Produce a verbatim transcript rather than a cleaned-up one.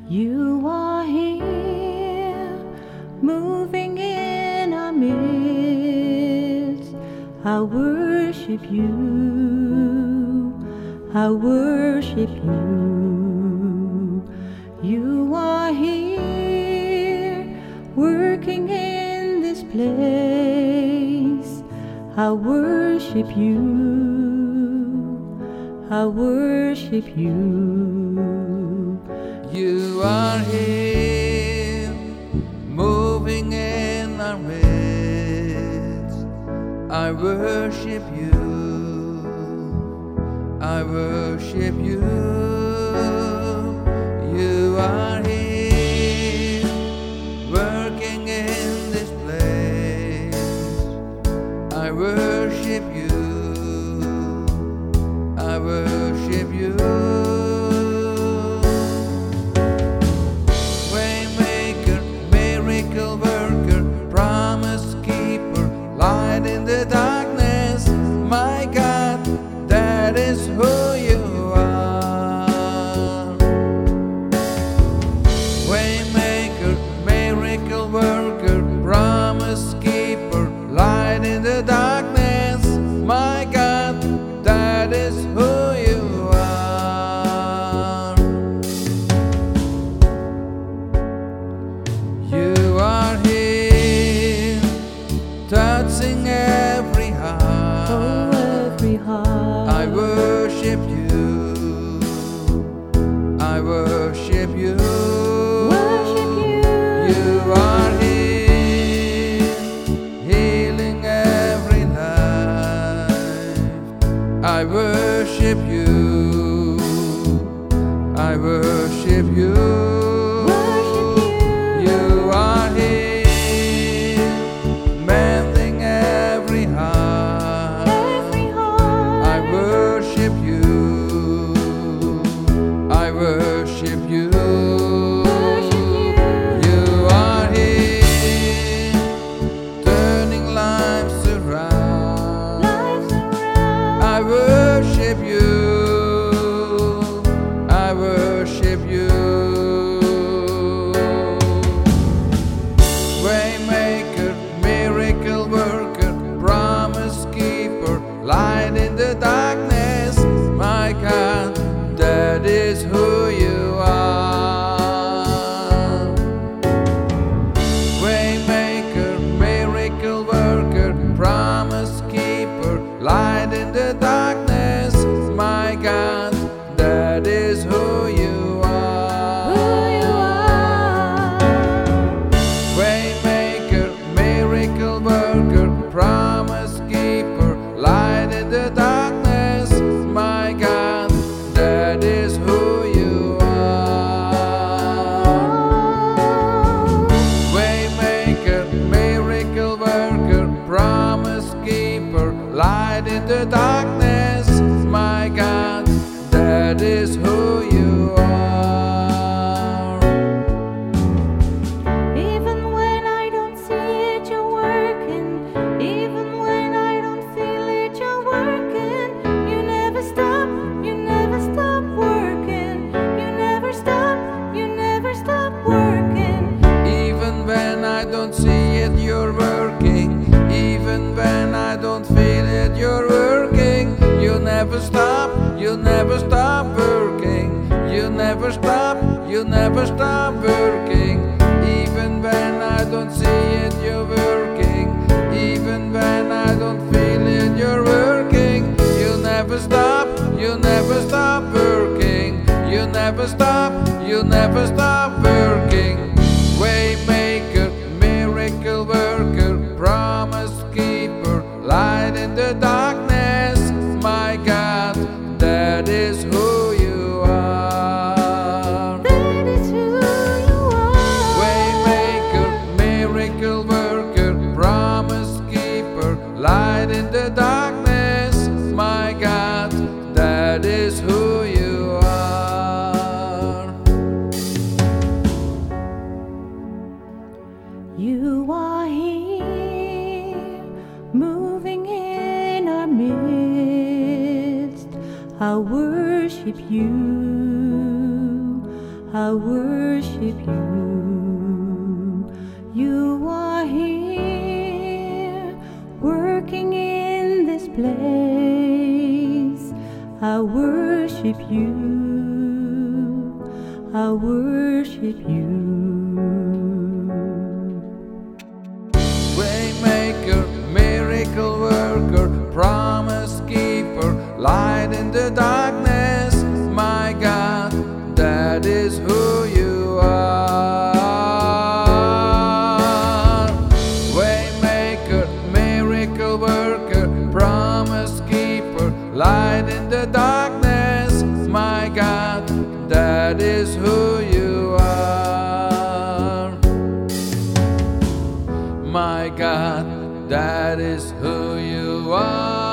You are here, moving in our midst. I worship you, I worship you. You are here, working in this place. I worship you, I worship you. You are here, moving in our midst. I worship you, I worship you. You are here, working in this place. I worship you, I worship you. In the darkness, my God, that is who you are. Waymaker, miracle worker, promise keeper, light in the darkness, my God, that is who you are. You are here, touching every heart. Oh, every heart. I worship you, I worship you. Worship you. You are here, healing every life. I worship you, I worship you. Worship you. You are here, I worship you. You are here, turning lives around. I worship you, I worship you. Waymaker, miracle worker, promise keeper, light in the darkness, my God, that is who you are. Waymaker, miracle worker, promise keeper, light in the darkness, my God, that is who you are. Who you are. Waymaker, miracle worker, promise keeper, light in the darkness, my God, that is who you are. Waymaker, miracle worker, promise keeper, light in the darkness, my God, that is who you are. Even when I don't see it, you're working. Even when I don't feel it, you're working. You never stop, you never stop working. You never stop, you never stop working. Even when I don't see it, you're working. Even when I don't feel it, you're working. You never stop, you never stop working. You never stop, you never stop working. Even when I don't see it, you're working. Even when I don't feel it, you're working. You never stop, you never stop working. You never stop, you never stop working. Waymaker, miracle worker, promise keeper, light in the darkness, my God, that is who you are. That is who you are. Waymaker, miracle worker, promise keeper, light in the darkness, my God, that is who you are. I worship you. You are here, working in this place. I worship you. I worship you. Waymaker, miracle worker, promise keeper, light in the darkness. My God, that is who you are. Waymaker, miracle worker, promise keeper, light in the darkness. My God, that is who you are. My God, that is who you are.